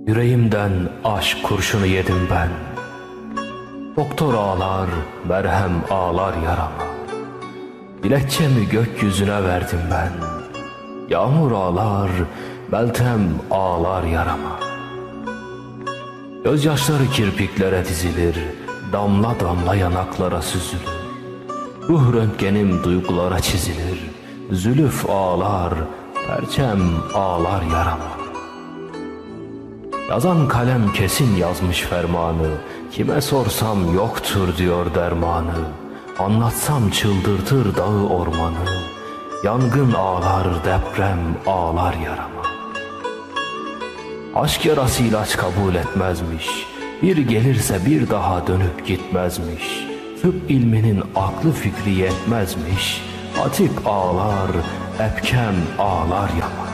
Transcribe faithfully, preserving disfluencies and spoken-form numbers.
Yüreğimden aşk kurşunu yedim ben. Doktor ağlar, merhem ağlar yarama. Dilekçemi gökyüzüne verdim ben. Yağmur ağlar, Meltem ağlar yarama. Gözyaşları kirpiklere dizilir, damla damla yanaklara süzülür. Ruh röntgenim duygulara çizilir, zülüf ağlar, perçem ağlar yarama. Yazan kalem kesin yazmış fermanı, kime sorsam yoktur diyor dermanı. Anlatsam çıldırtır dağı ormanı, yangın ağlar, deprem ağlar yarama. Aşk yarası ilaç kabul etmezmiş, bir gelirse bir daha dönüp gitmezmiş. Tıp ilminin aklı fikri yetmezmiş, atik ağlar, epkem ağlar yama.